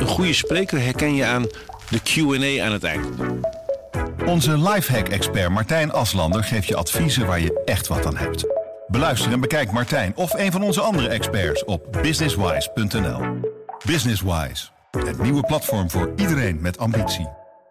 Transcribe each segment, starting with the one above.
goede spreker herken je aan de Q&A aan het eind. Onze lifehack-expert Martijn Aslander geeft je adviezen waar je echt wat aan hebt. Beluister en bekijk Martijn of een van onze andere experts op businesswise.nl. Businesswise, het nieuwe platform voor iedereen met ambitie.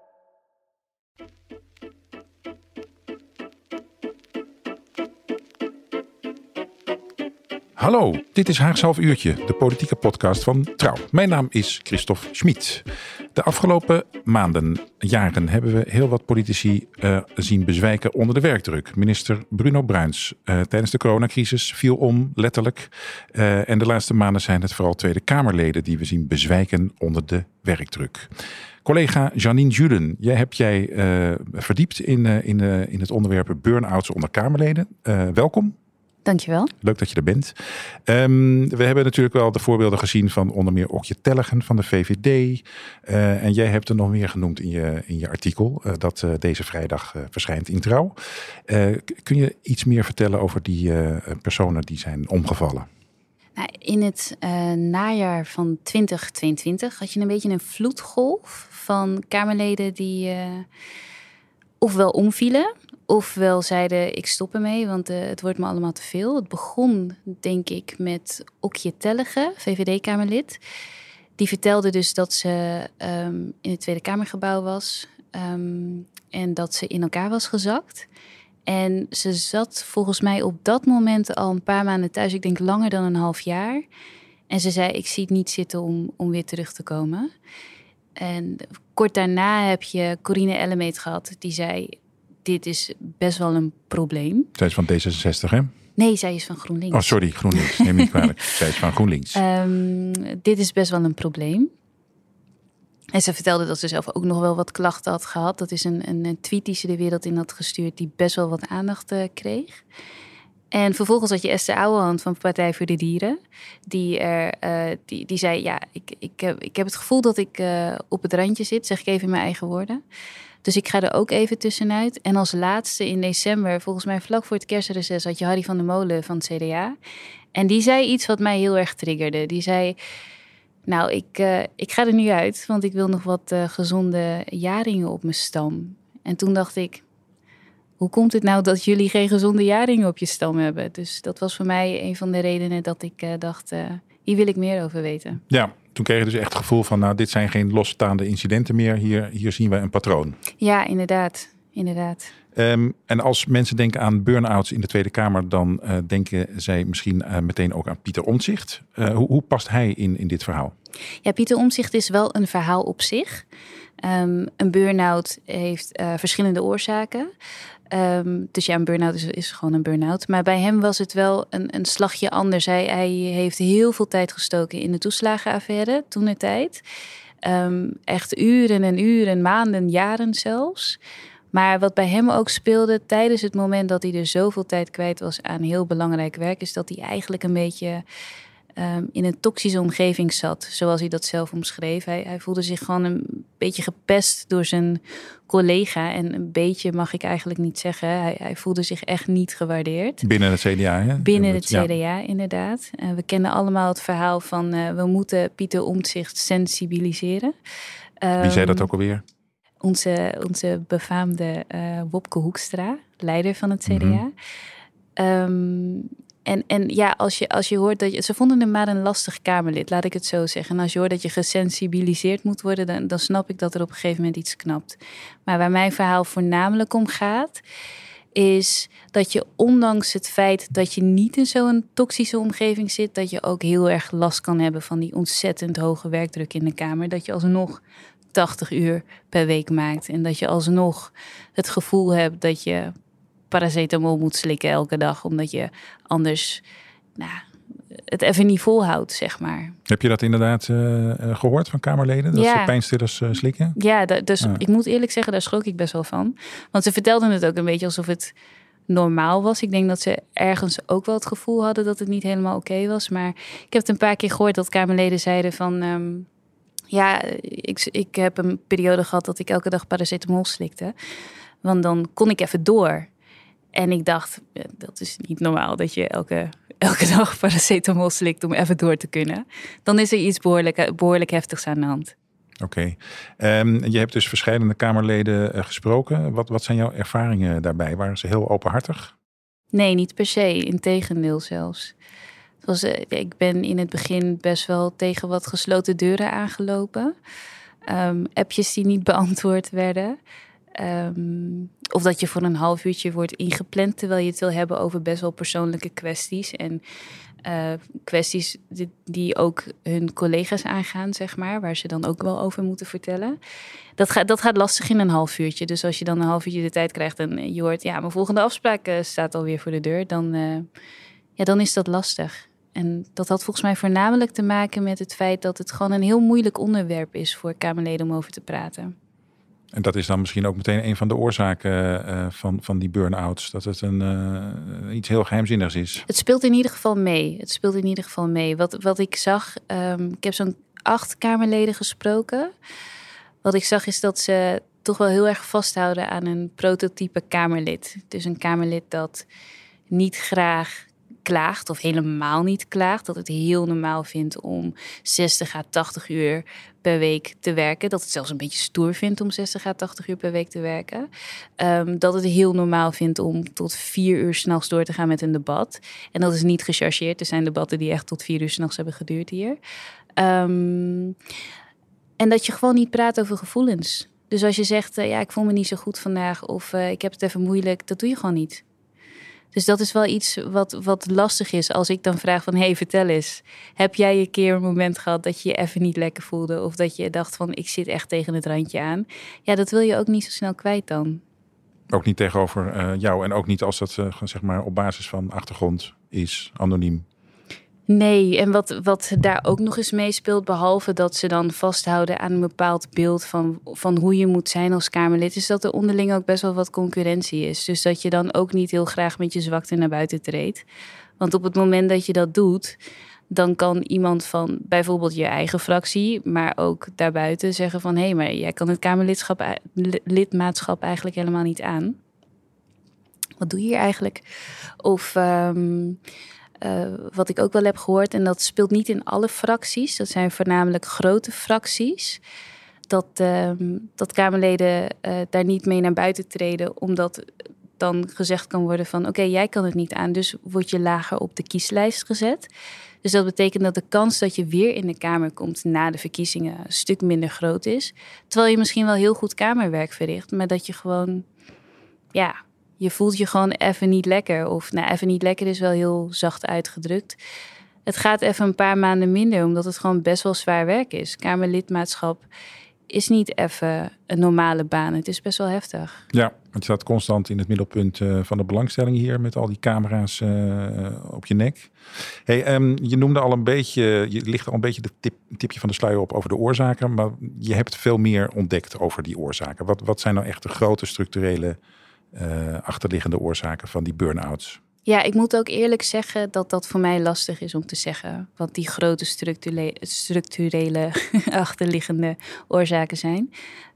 Hallo, dit is Haags Half Uurtje, de politieke podcast van Trouw. Mijn naam is Christophe Schmid. De afgelopen maanden, jaren hebben we heel wat politici zien bezwijken onder de werkdruk. Minister Bruno Bruins tijdens de coronacrisis viel om, letterlijk. En de laatste maanden zijn het vooral Tweede Kamerleden die we zien bezwijken onder de werkdruk. Collega Janine Julen, jij hebt verdiept in het onderwerp burn-outs onder Kamerleden. Welkom. Dankjewel. Leuk dat je er bent. We hebben natuurlijk wel de voorbeelden gezien van onder meer Okje Tellegen van de VVD. En jij hebt er nog meer genoemd in je artikel dat deze vrijdag verschijnt in Trouw. Kun je iets meer vertellen over die personen die zijn omgevallen? Nou, in het najaar van 2022 had je een beetje een vloedgolf van Kamerleden die ofwel omvielen, ofwel zeiden ik stop ermee, want het wordt me allemaal te veel. Het begon denk ik met Okje Tellegen, VVD-Kamerlid. Die vertelde dus dat ze in het Tweede Kamergebouw was en dat ze in elkaar was gezakt. En ze zat volgens mij op dat moment al een paar maanden thuis. Ik denk langer dan een half jaar. En ze zei, ik zie het niet zitten om weer terug te komen. En kort daarna heb je Corine Ellemeet gehad. Die zei, dit is best wel een probleem. Zij is van D66, hè? Nee, zij is van GroenLinks. Oh, sorry, GroenLinks. Neem me niet kwalijk. Zij is van GroenLinks. Dit is best wel een probleem. En ze vertelde dat ze zelf ook nog wel wat klachten had gehad. Dat is een tweet die ze de wereld in had gestuurd die best wel wat aandacht kreeg. En vervolgens had je Esther Ouwehand van Partij voor de Dieren. Die zei, ja, ik heb het gevoel dat ik op het randje zit. Zeg ik even in mijn eigen woorden. Dus ik ga er ook even tussenuit. En als laatste in december, volgens mij vlak voor het kerstreces, had je Harry van der Molen van het CDA. En die zei iets wat mij heel erg triggerde. Die zei, nou, ik ga er nu uit, want ik wil nog wat gezonde jaringen op mijn stam. En toen dacht ik, hoe komt het nou dat jullie geen gezonde jaringen op je stam hebben? Dus dat was voor mij een van de redenen dat ik dacht, hier wil ik meer over weten. Ja, toen kreeg je dus echt het gevoel van, nou, dit zijn geen losstaande incidenten meer. Hier zien we een patroon. Ja, inderdaad. En als mensen denken aan burn-outs in de Tweede Kamer, dan denken zij misschien meteen ook aan Pieter Omtzigt. Hoe past hij in dit verhaal? Ja, Pieter Omtzigt is wel een verhaal op zich. Een burn-out heeft verschillende oorzaken. Dus ja, een burn-out is gewoon een burn-out. Maar bij hem was het wel een slagje anders. Hij heeft heel veel tijd gestoken in de toeslagenaffaire toentertijd. Echt uren en uren, maanden, jaren zelfs. Maar wat bij hem ook speelde tijdens het moment dat hij er zoveel tijd kwijt was aan heel belangrijk werk, is dat hij eigenlijk een beetje in een toxische omgeving zat, zoals hij dat zelf omschreef. Hij voelde zich gewoon een beetje gepest door zijn collega. En een beetje mag ik eigenlijk niet zeggen. Hij voelde zich echt niet gewaardeerd. Binnen het CDA, hè? Binnen het CDA, inderdaad. We kennen allemaal het verhaal van we moeten Pieter Omtzigt sensibiliseren. Wie zei dat ook alweer? Onze befaamde Wopke Hoekstra, leider van het CDA. Mm-hmm. En ja, als je hoort dat ze vonden hem maar een lastig Kamerlid, laat ik het zo zeggen. En als je hoort dat je gesensibiliseerd moet worden, dan snap ik dat er op een gegeven moment iets knapt. Maar waar mijn verhaal voornamelijk om gaat, is dat je ondanks het feit dat je niet in zo'n toxische omgeving zit, dat je ook heel erg last kan hebben van die ontzettend hoge werkdruk in de Kamer. Dat je alsnog 80 uur per week maakt. En dat je alsnog het gevoel hebt dat je paracetamol moet slikken elke dag, omdat je anders het even niet volhoudt, zeg maar. Heb je dat inderdaad gehoord van Kamerleden? Dat ze pijnstillers slikken? Ja, dus ik moet eerlijk zeggen, daar schrok ik best wel van. Want ze vertelden het ook een beetje alsof het normaal was. Ik denk dat ze ergens ook wel het gevoel hadden dat het niet helemaal oké was. Maar ik heb het een paar keer gehoord dat Kamerleden zeiden van ik heb een periode gehad dat ik elke dag paracetamol slikte. Want dan kon ik even door. En ik dacht, dat is niet normaal dat je elke dag paracetamol slikt om even door te kunnen. Dan is er iets behoorlijk heftigs aan de hand. Oké. Je hebt dus verschillende Kamerleden gesproken. Wat zijn jouw ervaringen daarbij? Waren ze heel openhartig? Nee, niet per se. Integendeel zelfs. Ik ben in het begin best wel tegen wat gesloten deuren aangelopen. Appjes die niet beantwoord werden. Of dat je voor een half uurtje wordt ingepland terwijl je het wil hebben over best wel persoonlijke kwesties. En kwesties die ook hun collega's aangaan, zeg maar. Waar ze dan ook wel over moeten vertellen. Dat gaat lastig in een half uurtje. Dus als je dan een half uurtje de tijd krijgt en je hoort... ja, mijn volgende afspraak staat alweer voor de deur. Dan is dat lastig. En dat had volgens mij voornamelijk te maken met het feit dat het gewoon een heel moeilijk onderwerp is voor Kamerleden om over te praten. En dat is dan misschien ook meteen een van de oorzaken van die burn-outs. Dat het iets heel geheimzinnigs is. Het speelt in ieder geval mee. Wat ik zag, ik heb zo'n 8 Kamerleden gesproken. Wat ik zag is dat ze toch wel heel erg vasthouden aan een prototype Kamerlid. Dus een Kamerlid dat niet graag klaagt of helemaal niet klaagt. Dat het heel normaal vindt om 60 à 80 uur per week te werken. Dat het zelfs een beetje stoer vindt om 60 à 80 uur per week te werken. Dat het heel normaal vindt om tot 4 uur 's nachts door te gaan met een debat. En dat is niet gechargeerd. Er zijn debatten die echt tot 4 uur 's nachts hebben geduurd hier. En dat je gewoon niet praat over gevoelens. Dus als je zegt, ik voel me niet zo goed vandaag of ik heb het even moeilijk, dat doe je gewoon niet. Dus dat is wel iets wat lastig is als ik dan vraag van... hey, vertel eens, heb jij een keer een moment gehad dat je je even niet lekker voelde... of dat je dacht van, ik zit echt tegen het randje aan? Ja, dat wil je ook niet zo snel kwijt dan. Ook niet tegenover jou en ook niet als dat zeg maar op basis van achtergrond is, anoniem. Nee, en wat daar ook nog eens meespeelt... behalve dat ze dan vasthouden aan een bepaald beeld van hoe je moet zijn als Kamerlid... is dat er onderling ook best wel wat concurrentie is. Dus dat je dan ook niet heel graag met je zwakte naar buiten treedt. Want op het moment dat je dat doet... dan kan iemand van bijvoorbeeld je eigen fractie... maar ook daarbuiten zeggen van... hé, maar jij kan het Kamerlidmaatschap eigenlijk helemaal niet aan. Wat doe je hier eigenlijk? Of... wat ik ook wel heb gehoord, en dat speelt niet in alle fracties... dat zijn voornamelijk grote fracties... dat Kamerleden daar niet mee naar buiten treden... omdat dan gezegd kan worden van... oké, jij kan het niet aan, dus word je lager op de kieslijst gezet. Dus dat betekent dat de kans dat je weer in de Kamer komt... na de verkiezingen een stuk minder groot is. Terwijl je misschien wel heel goed Kamerwerk verricht... maar dat je gewoon... je voelt je gewoon even niet lekker. Of even niet lekker is wel heel zacht uitgedrukt. Het gaat even een paar maanden minder, omdat het gewoon best wel zwaar werk is. Kamerlidmaatschap is niet even een normale baan. Het is best wel heftig. Ja, want je staat constant in het middelpunt van de belangstelling hier... met al die camera's op je nek. Hey, je noemde al een beetje... je licht al een beetje de tipje van de sluier op over de oorzaken... maar je hebt veel meer ontdekt over die oorzaken. Wat zijn nou echt de grote structurele... achterliggende oorzaken van die burn-outs? Ja, ik moet ook eerlijk zeggen dat voor mij lastig is om te zeggen... wat die grote structurele achterliggende oorzaken zijn.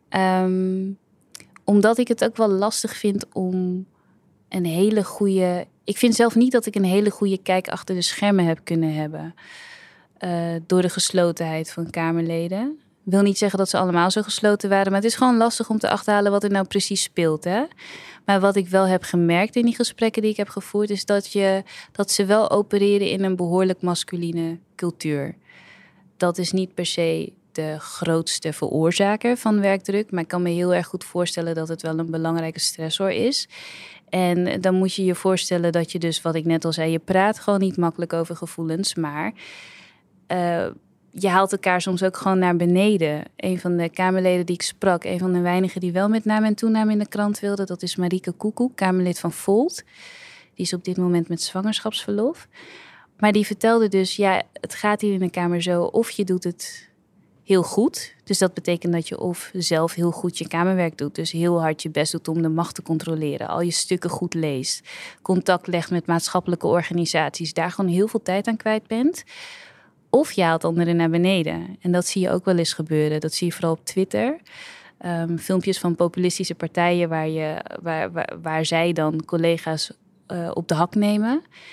Omdat ik het ook wel lastig vind om een hele goede... Ik vind zelf niet dat ik een hele goede kijk achter de schermen heb kunnen hebben... door de geslotenheid van Kamerleden... Ik wil niet zeggen dat ze allemaal zo gesloten waren... maar het is gewoon lastig om te achterhalen wat er nou precies speelt. Hè? Maar wat ik wel heb gemerkt in die gesprekken die ik heb gevoerd... is dat ze wel opereren in een behoorlijk masculine cultuur. Dat is niet per se de grootste veroorzaker van werkdruk... maar ik kan me heel erg goed voorstellen dat het wel een belangrijke stressor is... En dan moet je je voorstellen dat je dus, wat ik net al zei... je praat gewoon niet makkelijk over gevoelens, maar... je haalt elkaar soms ook gewoon naar beneden. Een van de Kamerleden die ik sprak... een van de weinigen die wel met naam en toenaam in de krant wilde... dat is Marieke Koekoek, Kamerlid van Volt. Die is op dit moment met zwangerschapsverlof. Maar die vertelde dus... het gaat hier in de Kamer zo... of je doet het heel goed. Dus dat betekent dat je of zelf heel goed je Kamerwerk doet... dus heel hard je best doet om de macht te controleren... al je stukken goed leest... contact legt met maatschappelijke organisaties... daar gewoon heel veel tijd aan kwijt bent... Of je haalt anderen naar beneden. En dat zie je ook wel eens gebeuren. Dat zie je vooral op Twitter. Filmpjes van populistische partijen... waar zij dan collega's op de hak nemen.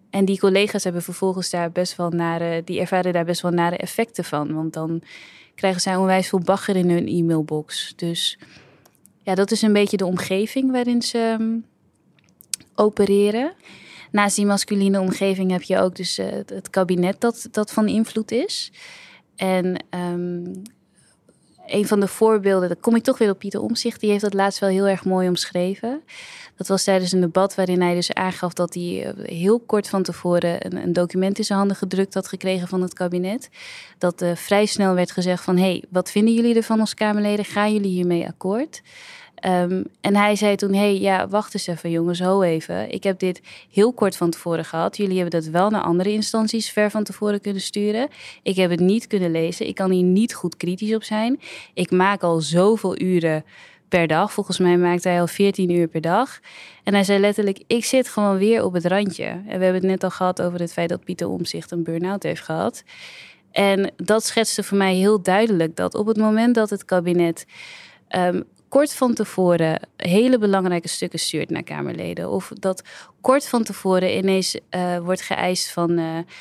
En die collega's hebben vervolgens daar best wel die ervaren daar best wel nare effecten van. Want dan krijgen zij onwijs veel bagger in hun e-mailbox. Dus ja, dat is een beetje de omgeving waarin ze opereren. Naast die masculine omgeving heb je ook dus het kabinet dat van invloed is. En een van de voorbeelden, dan kom ik toch weer op Pieter Omtzigt, die heeft dat laatst wel heel erg mooi omschreven. Dat was tijdens een debat waarin hij dus aangaf dat hij heel kort van tevoren een document in zijn handen gedrukt had gekregen van het kabinet. Dat vrij snel werd gezegd van, hey, wat vinden jullie ervan als Kamerleden? Gaan jullie hiermee akkoord? En hij zei toen, wacht eens even jongens, ho even. Ik heb dit heel kort van tevoren gehad. Jullie hebben dat wel naar andere instanties ver van tevoren kunnen sturen. Ik heb het niet kunnen lezen. Ik kan hier niet goed kritisch op zijn. Ik maak al zoveel uren per dag. Volgens mij maakt hij al 14 uur per dag. En hij zei letterlijk, ik zit gewoon weer op het randje. En we hebben het net al gehad over het feit dat Pieter Omtzigt een burn-out heeft gehad. En dat schetste voor mij heel duidelijk dat op het moment dat het kabinet kort van tevoren hele belangrijke stukken stuurt naar Kamerleden. Of dat kort van tevoren ineens wordt geëist van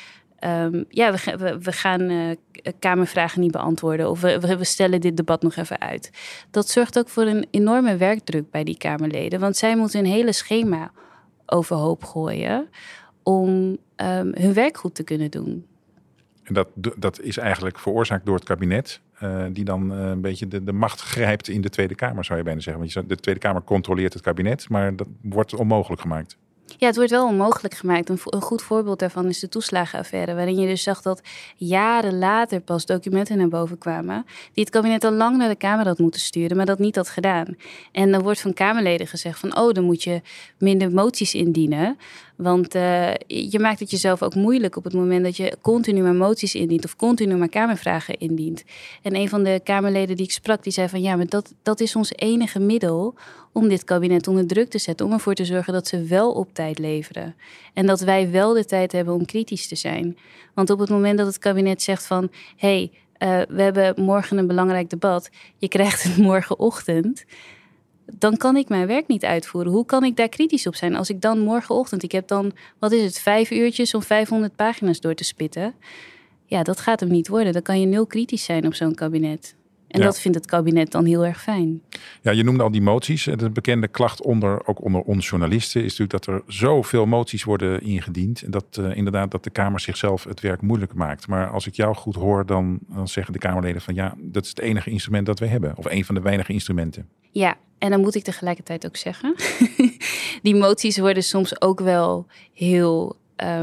we gaan Kamervragen niet beantwoorden. Of we stellen dit debat nog even uit. Dat zorgt ook voor een enorme werkdruk bij die Kamerleden. Want zij moeten een hele schema overhoop gooien om hun werk goed te kunnen doen. En dat is eigenlijk veroorzaakt door het kabinet, die dan een beetje de macht grijpt in de Tweede Kamer, zou je bijna zeggen. Want de Tweede Kamer controleert het kabinet, maar dat wordt onmogelijk gemaakt. Ja, het wordt wel onmogelijk gemaakt. Een goed voorbeeld daarvan is de toeslagenaffaire, waarin je dus zag dat jaren later pas documenten naar boven kwamen die het kabinet al lang naar de Kamer had moeten sturen, maar dat niet had gedaan. En dan wordt van Kamerleden gezegd van, dan moet je minder moties indienen. Want je maakt het jezelf ook moeilijk op het moment dat je continu maar moties indient of continu maar Kamervragen indient. En een van de Kamerleden die ik sprak, die zei van maar dat is ons enige middel om dit kabinet onder druk te zetten. Om ervoor te zorgen dat ze wel op tijd leveren. En dat wij wel de tijd hebben om kritisch te zijn. Want op het moment dat het kabinet zegt van, we hebben morgen een belangrijk debat. Je krijgt het morgenochtend. Dan kan ik mijn werk niet uitvoeren. Hoe kan ik daar kritisch op zijn? Als ik dan morgenochtend, ik heb dan, 5 uurtjes om 500 pagina's door te spitten. Ja, dat gaat hem niet worden. Dan kan je 0 kritisch zijn op zo'n kabinet. En dat vindt het kabinet dan heel erg fijn. Ja, je noemde al die moties. De bekende klacht ook onder ons journalisten is natuurlijk dat er zoveel moties worden ingediend. En dat inderdaad dat de Kamer zichzelf het werk moeilijk maakt. Maar als ik jou goed hoor, dan zeggen de Kamerleden van dat is het enige instrument dat we hebben. Of een van de weinige instrumenten. Ja, en dan moet ik tegelijkertijd ook zeggen, die moties worden soms ook wel heel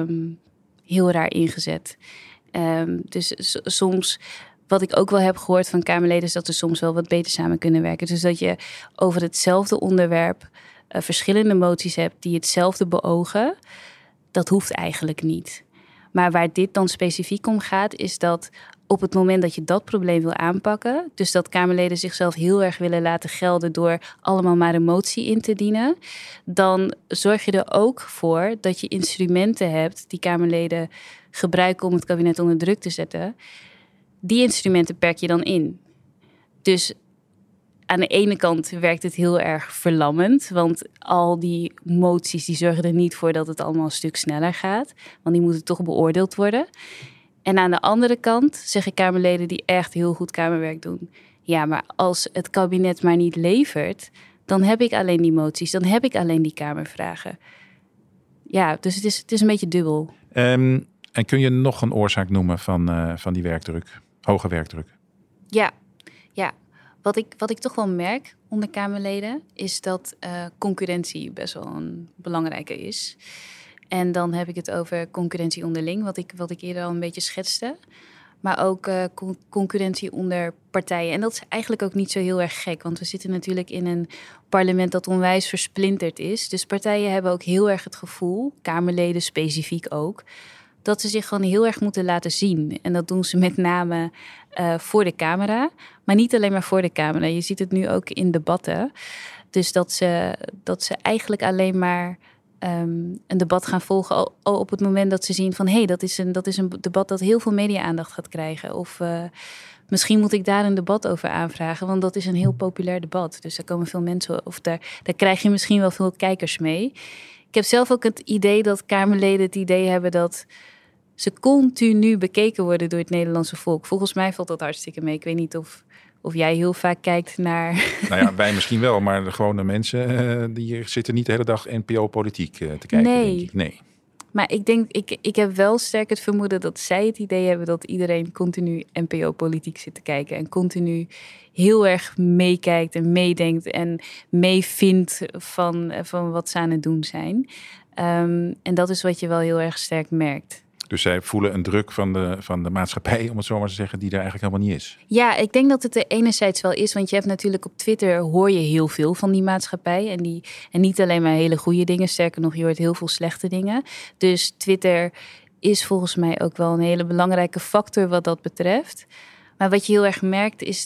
raar ingezet. Dus soms, wat ik ook wel heb gehoord van Kamerleden, is dat we soms wel wat beter samen kunnen werken. Dus dat je over hetzelfde onderwerp verschillende moties hebt die hetzelfde beogen, dat hoeft eigenlijk niet. Maar waar dit dan specifiek om gaat, is dat op het moment dat je dat probleem wil aanpakken, dus dat Kamerleden zichzelf heel erg willen laten gelden door allemaal maar een motie in te dienen, dan zorg je er ook voor dat je instrumenten hebt die Kamerleden gebruiken om het kabinet onder druk te zetten. Die instrumenten perk je dan in. Dus aan de ene kant werkt het heel erg verlammend, want al die moties die zorgen er niet voor dat het allemaal een stuk sneller gaat, want die moeten toch beoordeeld worden. En aan de andere kant zeggen Kamerleden die echt heel goed Kamerwerk doen, ja, maar als het kabinet maar niet levert, dan heb ik alleen die moties, dan heb ik alleen die Kamervragen. Ja, dus het is een beetje dubbel. En kun je nog een oorzaak noemen van die werkdruk, hoge werkdruk? Ja. Wat ik toch wel merk onder Kamerleden is dat concurrentie best wel een belangrijke is. En dan heb ik het over concurrentie onderling, wat ik eerder al een beetje schetste. Maar ook concurrentie onder partijen. En dat is eigenlijk ook niet zo heel erg gek, want we zitten natuurlijk in een parlement dat onwijs versplinterd is. Dus partijen hebben ook heel erg het gevoel, Kamerleden specifiek ook, dat ze zich gewoon heel erg moeten laten zien. En dat doen ze met name voor de camera. Maar niet alleen maar voor de camera. Je ziet het nu ook in debatten. Dus dat ze eigenlijk alleen maar een debat gaan volgen al op het moment dat ze zien van dat is een debat dat heel veel media-aandacht gaat krijgen. Of misschien moet ik daar een debat over aanvragen, want dat is een heel populair debat. Dus daar komen veel mensen, of daar krijg je misschien wel veel kijkers mee. Ik heb zelf ook het idee dat Kamerleden het idee hebben dat ze continu bekeken worden door het Nederlandse volk. Volgens mij valt dat hartstikke mee. Ik weet niet of jij heel vaak kijkt naar... Nou ja, wij misschien wel, maar de gewone mensen die zitten niet de hele dag NPO-politiek te kijken. Nee. Denk ik. Nee. Maar ik denk, ik heb wel sterk het vermoeden dat zij het idee hebben dat iedereen continu NPO-politiek zit te kijken. En continu heel erg meekijkt en meedenkt en meevindt van wat ze aan het doen zijn. En dat is wat je wel heel erg sterk merkt. Dus zij voelen een druk van de maatschappij, om het zo maar te zeggen, die er eigenlijk helemaal niet is. Ja, ik denk dat het er enerzijds wel is. Want je hebt natuurlijk op Twitter hoor je heel veel van die maatschappij. En niet alleen maar hele goede dingen. Sterker nog, je hoort heel veel slechte dingen. Dus Twitter is volgens mij ook wel een hele belangrijke factor wat dat betreft. Maar wat je heel erg merkt is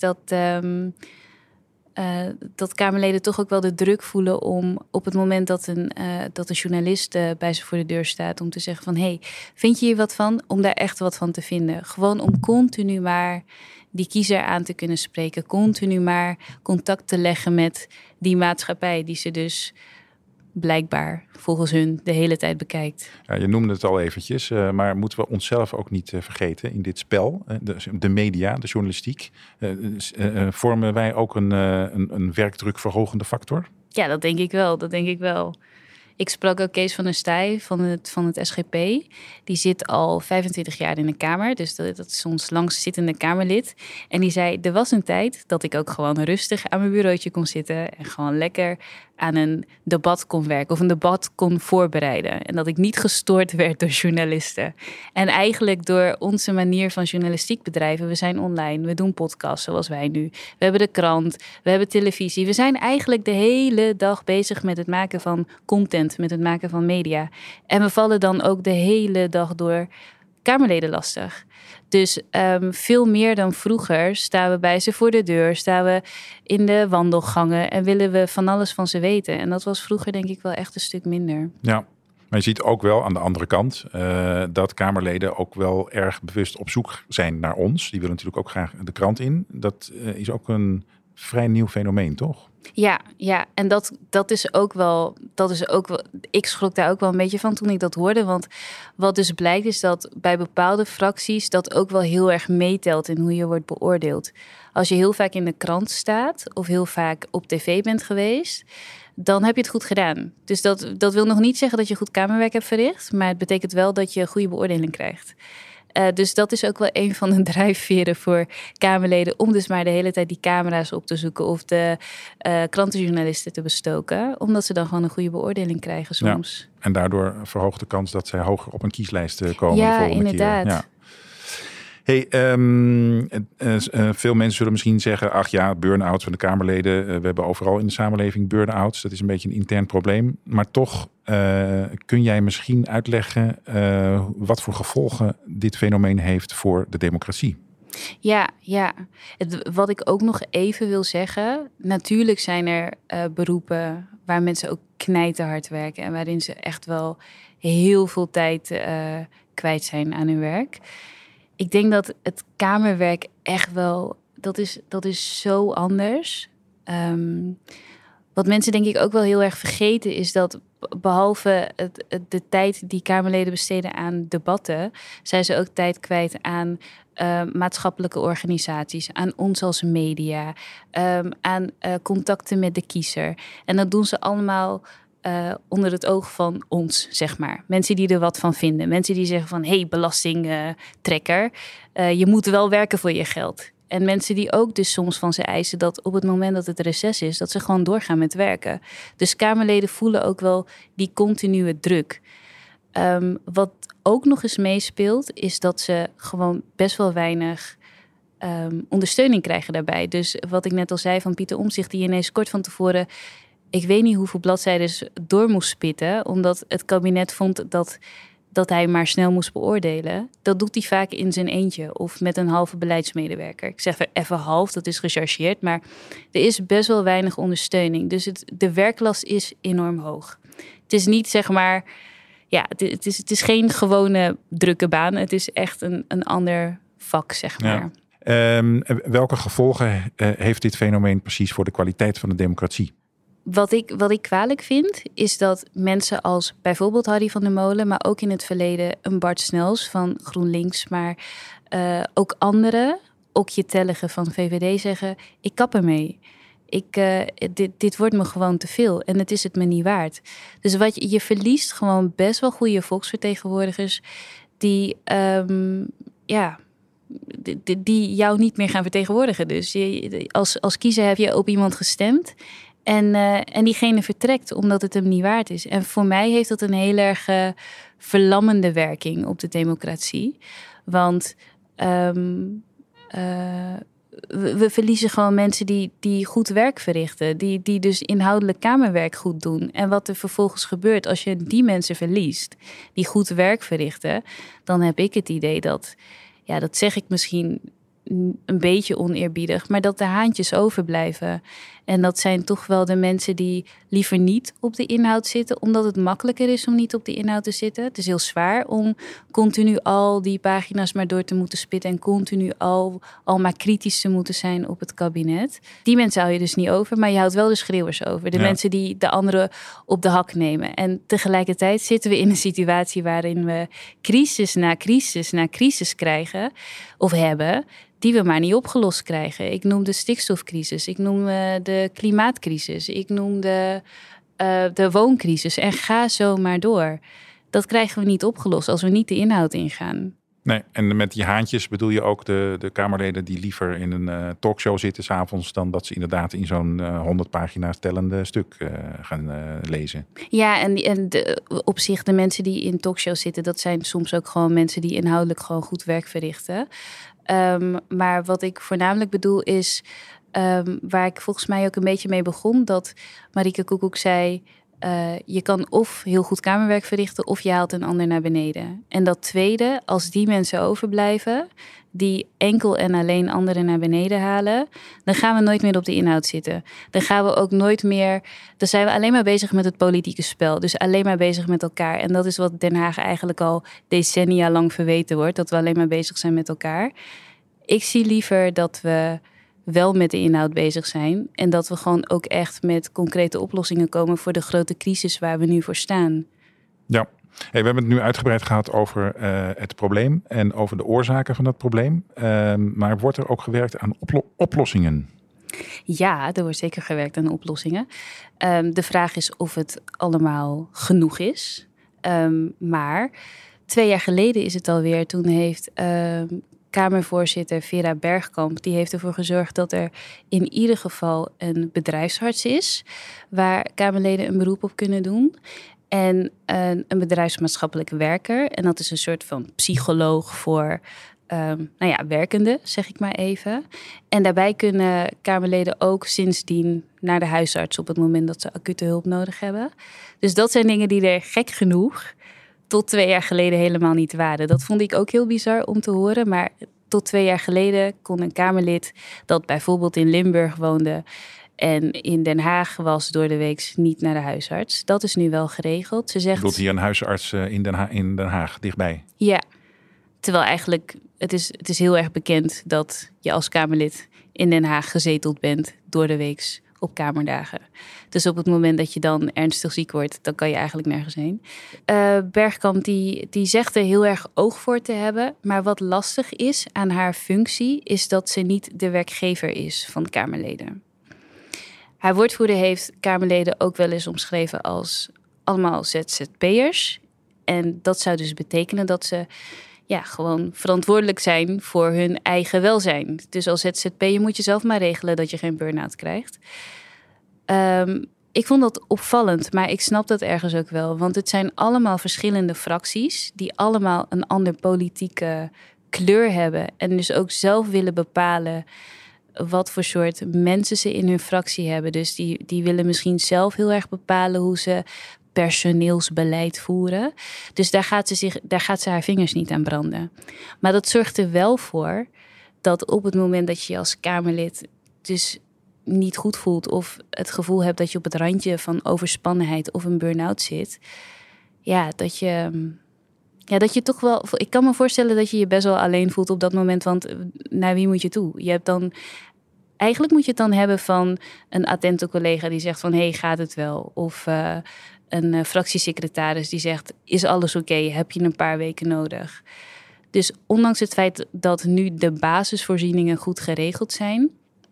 dat Kamerleden toch ook wel de druk voelen om op het moment dat een journalist bij ze voor de deur staat om te zeggen van hey, vind je hier wat van? Om daar echt wat van te vinden. Gewoon om continu maar die kiezer aan te kunnen spreken. Continu maar contact te leggen met die maatschappij die ze dus blijkbaar volgens hun de hele tijd bekijkt. Ja, je noemde het al eventjes, maar moeten we onszelf ook niet vergeten in dit spel? De media, de journalistiek. Vormen wij ook een werkdrukverhogende factor? Ja, dat denk ik wel. Ik sprak ook Kees van der Staaij van het SGP. Die zit al 25 jaar in de Kamer. Dus dat is ons langstzittende Kamerlid. En die zei, er was een tijd dat ik ook gewoon rustig aan mijn bureautje kon zitten. En gewoon lekker aan een debat kon werken. Of een debat kon voorbereiden. En dat ik niet gestoord werd door journalisten. En eigenlijk door onze manier van journalistiek bedrijven. We zijn online, we doen podcasts zoals wij nu. We hebben de krant, we hebben televisie. We zijn eigenlijk de hele dag bezig met het maken van content. Met het maken van media. En we vallen dan ook de hele dag door Kamerleden lastig. Dus veel meer dan vroeger staan we bij ze voor de deur. Staan we in de wandelgangen en willen we van alles van ze weten. En dat was vroeger denk ik wel echt een stuk minder. Ja, maar je ziet ook wel aan de andere kant dat Kamerleden ook wel erg bewust op zoek zijn naar ons. Die willen natuurlijk ook graag de krant in. Dat is ook een vrij nieuw fenomeen, toch? Ja, en dat is ook wel. Ik schrok daar ook wel een beetje van toen ik dat hoorde. Want wat dus blijkt is dat bij bepaalde fracties dat ook wel heel erg meetelt in hoe je wordt beoordeeld. Als je heel vaak in de krant staat of heel vaak op tv bent geweest, dan heb je het goed gedaan. Dus dat wil nog niet zeggen dat je goed kamerwerk hebt verricht, maar het betekent wel dat je een goede beoordeling krijgt. Dus dat is ook wel een van de drijfveren voor Kamerleden om dus maar de hele tijd die camera's op te zoeken of de krantenjournalisten te bestoken. Omdat ze dan gewoon een goede beoordeling krijgen soms. Ja, en daardoor verhoogt de kans dat zij hoger op een kieslijst komen de volgende inderdaad. keer. Ja, hey, veel mensen zullen misschien zeggen, ach ja, burn-out van de Kamerleden. We hebben overal in de samenleving burn-outs. Dat is een beetje een intern probleem. Maar toch kun jij misschien uitleggen wat voor gevolgen dit fenomeen heeft voor de democratie? Ja. Wat ik ook nog even wil zeggen. Natuurlijk zijn er beroepen waar mensen ook knijterhard werken. En waarin ze echt wel heel veel tijd kwijt zijn aan hun werk. Ik denk dat het kamerwerk echt wel, dat is zo anders. Wat mensen denk ik ook wel heel erg vergeten is dat behalve de tijd die Kamerleden besteden aan debatten, zijn ze ook tijd kwijt aan maatschappelijke organisaties, aan ons als media, aan contacten met de kiezer. En dat doen ze allemaal onder het oog van ons, zeg maar. Mensen die er wat van vinden. Mensen die zeggen van, hey, belastingtrekker, je moet wel werken voor je geld. En mensen die ook dus soms van ze eisen dat op het moment dat het reces is, dat ze gewoon doorgaan met werken. Dus Kamerleden voelen ook wel die continue druk. Wat ook nog eens meespeelt, is dat ze gewoon best wel weinig ondersteuning krijgen daarbij. Dus wat ik net al zei van Pieter Omtzigt, die ineens kort van tevoren, ik weet niet hoeveel bladzijden door moest spitten, omdat het kabinet vond dat hij maar snel moest beoordelen. Dat doet hij vaak in zijn eentje of met een halve beleidsmedewerker. Ik zeg even half, dat is gechargeerd, maar er is best wel weinig ondersteuning. Dus de werklast is enorm hoog. Het is niet, zeg maar, ja, het is geen gewone drukke baan. Het is echt een ander vak, zeg maar. Ja. Welke gevolgen heeft dit fenomeen precies voor de kwaliteit van de democratie? Wat ik kwalijk vind, is dat mensen als bijvoorbeeld Harry van der Molen, maar ook in het verleden een Bart Snels van GroenLinks, maar ook anderen, Okje Tellige van VVD zeggen, ik kap ermee. Dit wordt me gewoon te veel en het is het me niet waard. Dus je verliest gewoon best wel goede volksvertegenwoordigers die die jou niet meer gaan vertegenwoordigen. Dus als kiezer heb je op iemand gestemd en diegene vertrekt omdat het hem niet waard is. En voor mij heeft dat een heel erg verlammende werking op de democratie. Want we verliezen gewoon mensen die goed werk verrichten. Die dus inhoudelijk kamerwerk goed doen. En wat er vervolgens gebeurt als je die mensen verliest, die goed werk verrichten, dan heb ik het idee dat zeg ik misschien een beetje oneerbiedig, maar dat de haantjes overblijven. En dat zijn toch wel de mensen die liever niet op de inhoud zitten, omdat het makkelijker is om niet op de inhoud te zitten. Het is heel zwaar om continu al die pagina's maar door te moeten spitten en continu al maar kritisch te moeten zijn op het kabinet. Die mensen hou je dus niet over, maar je houdt wel de schreeuwers over. De mensen die de anderen op de hak nemen. En tegelijkertijd zitten we in een situatie waarin we crisis na crisis na crisis krijgen of hebben, die we maar niet opgelost krijgen. Ik noem de stikstofcrisis, ik noem de klimaatcrisis, ik noem de wooncrisis en ga zo maar door. Dat krijgen we niet opgelost als we niet de inhoud ingaan. Nee, en met die haantjes bedoel je ook de Kamerleden die liever in een talkshow zitten 's avonds dan dat ze inderdaad in zo'n 100 pagina's tellende stuk gaan lezen. Ja, en op zich de mensen die in talkshows zitten, dat zijn soms ook gewoon mensen die inhoudelijk gewoon goed werk verrichten. Maar wat ik voornamelijk bedoel is, waar ik volgens mij ook een beetje mee begon, dat Marieke Koekoek zei, je kan of heel goed kamerwerk verrichten of je haalt een ander naar beneden. En dat tweede, als die mensen overblijven, die enkel en alleen anderen naar beneden halen, dan gaan we nooit meer op de inhoud zitten. Dan gaan we ook nooit meer, dan zijn we alleen maar bezig met het politieke spel. Dus alleen maar bezig met elkaar. En dat is wat Den Haag eigenlijk al decennia lang verweten wordt, dat we alleen maar bezig zijn met elkaar. Ik zie liever dat we wel met de inhoud bezig zijn en dat we gewoon ook echt met concrete oplossingen komen voor de grote crisis waar we nu voor staan. Ja, we hebben het nu uitgebreid gehad over het probleem en over de oorzaken van dat probleem. Maar wordt er ook gewerkt aan oplossingen? Ja, er wordt zeker gewerkt aan oplossingen. De vraag is of het allemaal genoeg is. Maar 2 jaar geleden is het alweer, toen heeft Kamervoorzitter Vera Bergkamp, die heeft ervoor gezorgd dat er in ieder geval een bedrijfsarts is, waar Kamerleden een beroep op kunnen doen. En een bedrijfsmaatschappelijk werker. En dat is een soort van psycholoog voor werkenden, zeg ik maar even. En daarbij kunnen Kamerleden ook sindsdien naar de huisarts op het moment dat ze acute hulp nodig hebben. Dus dat zijn dingen die er gek genoeg tot 2 jaar geleden helemaal niet waren. Dat vond ik ook heel bizar om te horen. Maar tot 2 jaar geleden kon een Kamerlid dat bijvoorbeeld in Limburg woonde en in Den Haag was door de week niet naar de huisarts. Dat is nu wel geregeld. Ze zegt, bedoelt hier een huisarts in Den Haag, dichtbij? Ja, terwijl eigenlijk het is heel erg bekend dat je als Kamerlid in Den Haag gezeteld bent door de week op Kamerdagen. Dus op het moment dat je dan ernstig ziek wordt, dan kan je eigenlijk nergens heen. Bergkamp die zegt er heel erg oog voor te hebben. Maar wat lastig is aan haar functie, is dat ze niet de werkgever is van de Kamerleden. Haar woordvoerder heeft Kamerleden ook wel eens omschreven als allemaal ZZP'ers. En dat zou dus betekenen dat ze gewoon verantwoordelijk zijn voor hun eigen welzijn. Dus als ZZP'er moet je zelf maar regelen dat je geen burn-out krijgt. Ik vond dat opvallend, maar ik snap dat ergens ook wel. Want het zijn allemaal verschillende fracties die allemaal een andere politieke kleur hebben. En dus ook zelf willen bepalen wat voor soort mensen ze in hun fractie hebben. Dus die willen misschien zelf heel erg bepalen hoe ze personeelsbeleid voeren. Dus daar gaat ze haar vingers niet aan branden. Maar dat zorgt er wel voor dat op het moment dat je als Kamerlid dus niet goed voelt of het gevoel hebt dat je op het randje van overspannenheid of een burn-out zit, dat je toch wel, ik kan me voorstellen dat je je best wel alleen voelt op dat moment, want naar wie moet je toe? Je hebt dan Eigenlijk moet je het dan hebben van een attente collega die zegt van... hey, gaat het wel? Of een fractiesecretaris die zegt... is alles oké? Heb je een paar weken nodig? Dus ondanks het feit dat nu de basisvoorzieningen goed geregeld zijn...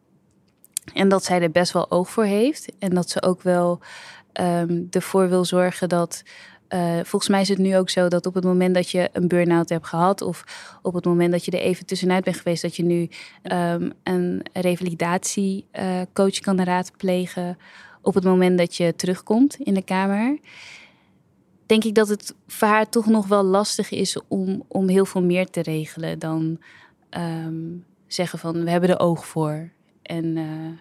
en dat zij er best wel oog voor heeft... en dat ze ook wel ervoor wil zorgen dat... volgens mij is het nu ook zo dat op het moment dat je een burn-out hebt gehad... of op het moment dat je er even tussenuit bent geweest... dat je nu een revalidatiecoach kan raadplegen... op het moment dat je terugkomt in de Kamer... denk ik dat het voor haar toch nog wel lastig is om heel veel meer te regelen... dan zeggen van we hebben er oog voor. En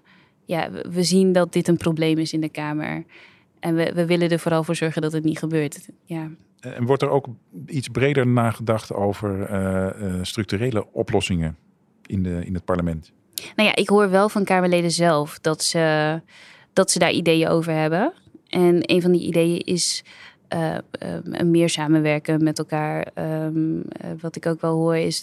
we zien dat dit een probleem is in de Kamer... En we willen er vooral voor zorgen dat het niet gebeurt. Ja. En wordt er ook iets breder nagedacht over structurele oplossingen in het parlement? Nou ja, ik hoor wel van Kamerleden zelf dat ze daar ideeën over hebben. En een van die ideeën is meer samenwerken met elkaar. Wat ik ook wel hoor is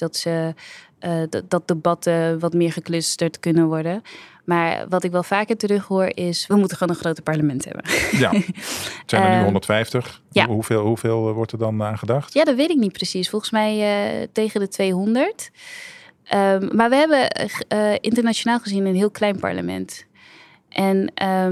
dat debatten wat meer geclusterd kunnen worden. Maar wat ik wel vaker terug hoor is... we moeten gewoon een groter parlement hebben. Ja, het zijn er nu 150. Ja. Hoeveel wordt er dan aan gedacht? Ja, dat weet ik niet precies. Volgens mij tegen de 200. Maar we hebben internationaal gezien een heel klein parlement. En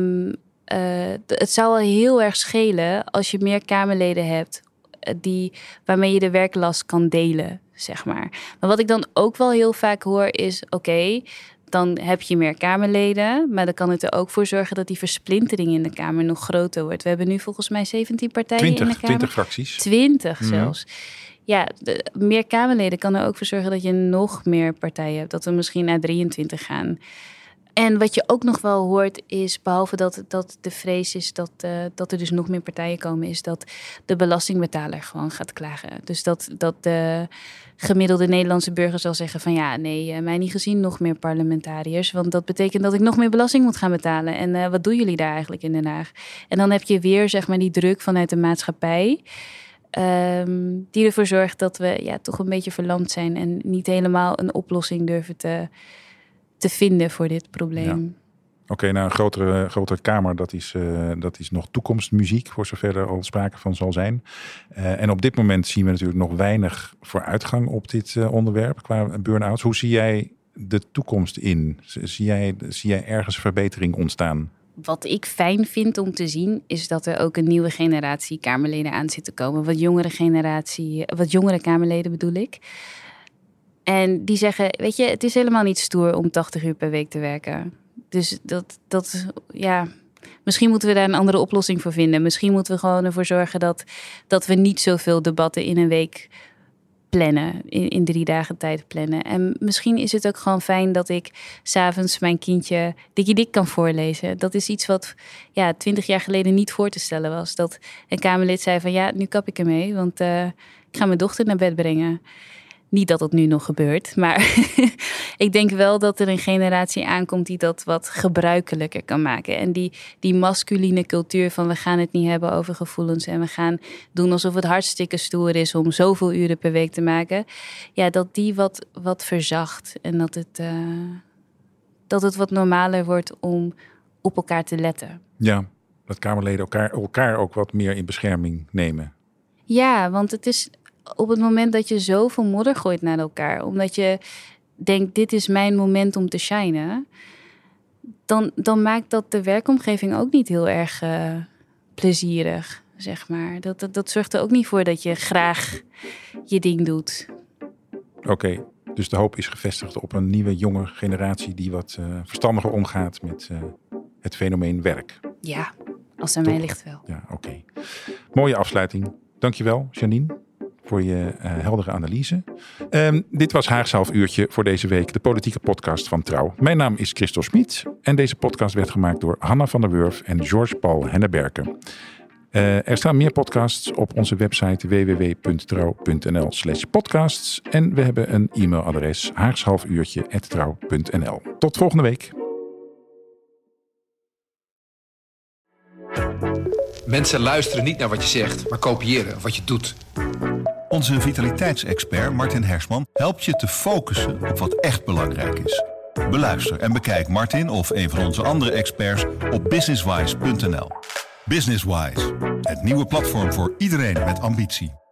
het zou wel heel erg schelen als je meer Kamerleden hebt... waarmee je de werklast kan delen, zeg maar. Maar wat ik dan ook wel heel vaak hoor is... oké, dan heb je meer Kamerleden... maar dan kan het er ook voor zorgen dat die versplintering in de Kamer nog groter wordt. We hebben nu volgens mij 17 partijen in de Kamer. 20 fracties. 20 zelfs. Ja, meer Kamerleden kan er ook voor zorgen dat je nog meer partijen hebt. Dat we misschien naar 23 gaan... En wat je ook nog wel hoort is, behalve dat de vrees is dat er dus nog meer partijen komen, is dat de belastingbetaler gewoon gaat klagen. Dus dat de gemiddelde Nederlandse burger zal zeggen van ja, nee, mij niet gezien nog meer parlementariërs. Want dat betekent dat ik nog meer belasting moet gaan betalen. En wat doen jullie daar eigenlijk in Den Haag? En dan heb je weer zeg maar die druk vanuit de maatschappij. Die ervoor zorgt dat we toch een beetje verlamd zijn en niet helemaal een oplossing durven te vinden voor dit probleem. Ja. Oké, nou een grotere Kamer, dat is nog toekomstmuziek, voor zover er al sprake van zal zijn. En op dit moment zien we natuurlijk nog weinig vooruitgang op dit onderwerp qua burn-outs. Hoe zie jij de toekomst in? Zie jij ergens verbetering ontstaan? Wat ik fijn vind om te zien, is dat er ook een nieuwe generatie Kamerleden aan zit te komen. Wat jongere Kamerleden bedoel ik. En die zeggen, weet je, het is helemaal niet stoer om 80 uur per week te werken. Dus misschien moeten we daar een andere oplossing voor vinden. Misschien moeten we gewoon ervoor zorgen dat we niet zoveel debatten in een week plannen. In 3 dagen tijd plannen. En misschien is het ook gewoon fijn dat ik 's avonds mijn kindje Dikkie Dik kan voorlezen. Dat is iets wat 20 jaar geleden niet voor te stellen was. Dat een Kamerlid zei van ja, nu kap ik ermee. Want ik ga mijn dochter naar bed brengen. Niet dat het nu nog gebeurt, maar ik denk wel dat er een generatie aankomt die dat wat gebruikelijker kan maken. En die masculine cultuur van we gaan het niet hebben over gevoelens en we gaan doen alsof het hartstikke stoer is om zoveel uren per week te maken. Ja, dat die wat verzacht en dat het wat normaler wordt om op elkaar te letten. Ja, dat Kamerleden elkaar ook wat meer in bescherming nemen. Ja, want het is op het moment dat je zoveel modder gooit naar elkaar, omdat je denkt, dit is mijn moment om te shinen, dan maakt dat de werkomgeving ook niet heel erg plezierig, zeg maar. Dat zorgt er ook niet voor dat je graag je ding doet. Oké, dus de hoop is gevestigd op een nieuwe, jonge generatie die wat verstandiger omgaat met het fenomeen werk. Ja, als aan mij ligt wel. Ja, oké. Mooie afsluiting. Dankjewel, Janine, voor je heldere analyse. Dit was Haags half uurtje voor deze week, de politieke podcast van Trouw. Mijn naam is Christophe Schmid en deze podcast werd gemaakt door Hanna van der Wurf en George-Paul Henneberken. Er staan meer podcasts op onze website www.trouw.nl/podcasts en we hebben een e-mailadres haagshalfuurtje@trouw.nl. Tot volgende week. Mensen luisteren niet naar wat je zegt, maar kopiëren wat je doet. Onze vitaliteitsexpert Martin Hersman helpt je te focussen op wat echt belangrijk is. Beluister en bekijk Martin of een van onze andere experts op businesswise.nl. Businesswise, het nieuwe platform voor iedereen met ambitie.